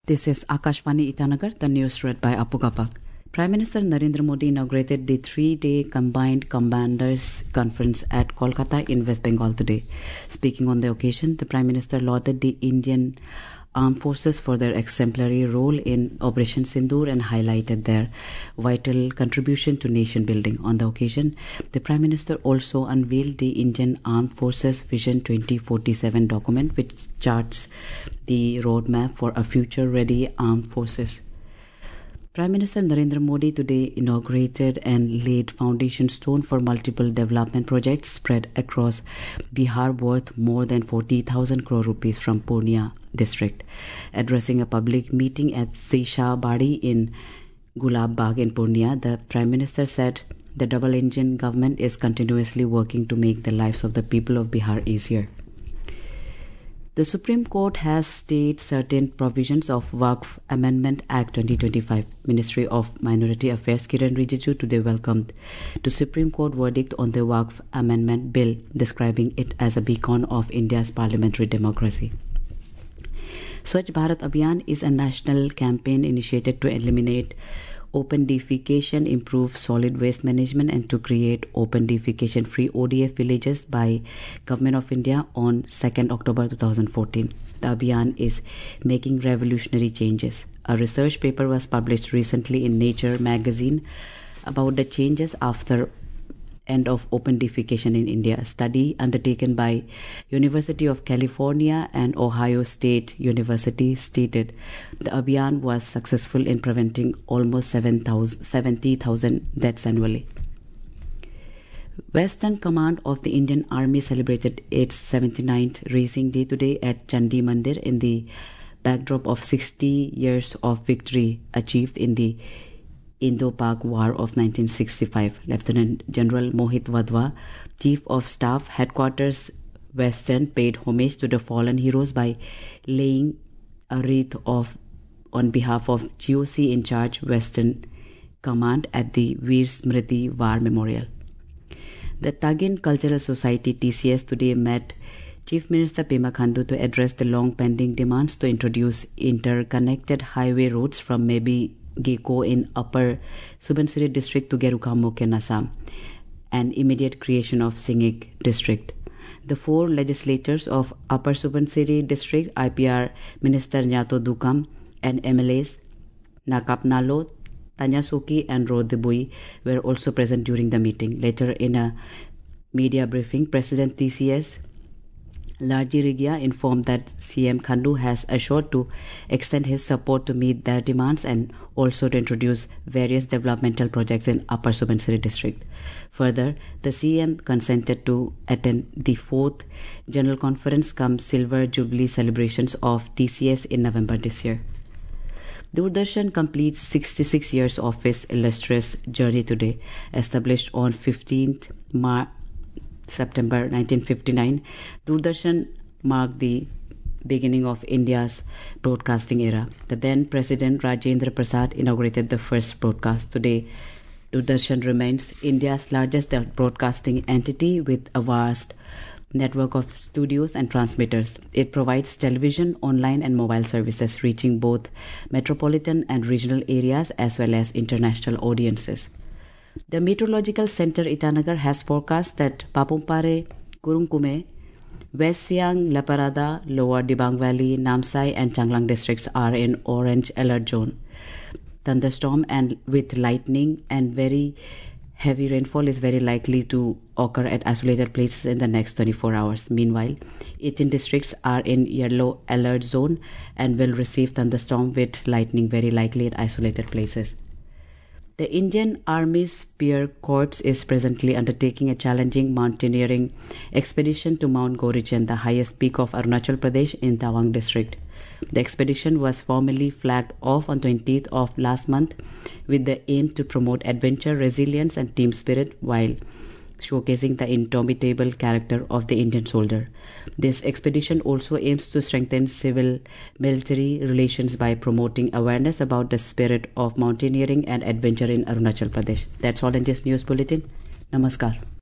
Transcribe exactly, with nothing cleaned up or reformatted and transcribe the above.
This is Akashvani Itanagar, the news read by Apu Kapak. Prime Minister Narendra Modi inaugurated the three-day Combined Commanders Conference at Kolkata in West Bengal today. Speaking on the occasion, the Prime Minister lauded the Indian Armed Forces for their exemplary role in Operation Sindoor and highlighted their vital contribution to nation building. On the occasion, the Prime Minister also unveiled the Indian Armed Forces Vision twenty forty-seven document, which charts the roadmap for a future-ready armed forces. Prime Minister Narendra Modi today inaugurated and laid foundation stone for multiple development projects spread across Bihar worth more than forty thousand crore rupees from Purnia district. Addressing a public meeting at Sisha Badi in Gulab Bagh in Purnia, the Prime Minister said the double-engine government is continuously working to make the lives of the people of Bihar easier. The Supreme Court has stayed certain provisions of Waqf Amendment Act twenty twenty-five. Ministry of Minority Affairs Kiran Rijiju today welcomed the Supreme Court verdict on the Waqf Amendment Bill, describing it as a beacon of India's parliamentary democracy. Swachh Bharat Abhiyan is a national campaign initiated to eliminate open defecation, improve solid waste management and to create open defecation free O D F villages by Government of India on second October two thousand fourteen. The Abhiyan is making revolutionary changes. A research paper was published recently in Nature magazine about the changes after end of open defecation in India. A study undertaken by University of California and Ohio State University stated the Abhiyan was successful in preventing almost seventy thousand deaths annually. Western Command of the Indian Army celebrated its seventy-ninth Racing Day today at Chandi Mandir in the backdrop of sixty years of victory achieved in the Indo-Pak War of nineteen sixty-five. Lieutenant General Mohit Wadhwa, Chief of Staff, Headquarters Western, paid homage to the fallen heroes by laying a wreath of on behalf of G O C in charge Western Command at the Veer Smriti War Memorial. The Tagin Cultural Society T C S today met Chief Minister Pema Khandu to address the long-pending demands to introduce interconnected highway roads from Mebi Geko in Upper Subansiri district to Gerukamukh in Assam and immediate creation of Singig district. The four legislators of Upper Subansiri district, I P R Minister Nyato Dukam and M L As Nakap Nalo, Tanyasuki and Rodibui were also present during the meeting. Later in a media briefing, President T C S Larji Rigia informed that C M Khandu has assured to extend his support to meet their demands and also to introduce various developmental projects in Upper Subansiri district. Further, the C M consented to attend the fourth General Conference cum Silver Jubilee celebrations of T C S in November this year. Doordarshan completes sixty-six years of its illustrious journey today. Established on fifteenth March September nineteen fifty-nine, Doordarshan marked the beginning of India's broadcasting era. The then President Rajendra Prasad inaugurated the first broadcast. Today, Doordarshan remains India's largest broadcasting entity with a vast network of studios and transmitters. It provides television, online and mobile services reaching both metropolitan and regional areas as well as international audiences. The Meteorological Center Itanagar has forecast that Papumpare, Kurungkume, West Siang, Laparada, Lower Dibang Valley, Namsai and Changlang districts are in orange alert zone. Thunderstorm and with lightning and very heavy rainfall is very likely to occur at isolated places in the next twenty-four hours. Meanwhile, eighteen districts are in yellow alert zone and will receive thunderstorm with lightning very likely at isolated places. The Indian Army's Spear Corps is presently undertaking a challenging mountaineering expedition to Mount Gorichen, the highest peak of Arunachal Pradesh in Tawang district. The expedition was formally flagged off on twentieth of last month with the aim to promote adventure, resilience and team spirit while showcasing the indomitable character of the Indian soldier. This expedition also aims to strengthen civil-military relations by promoting awareness about the spirit of mountaineering and adventure in Arunachal Pradesh. That's all in this news bulletin. Namaskar.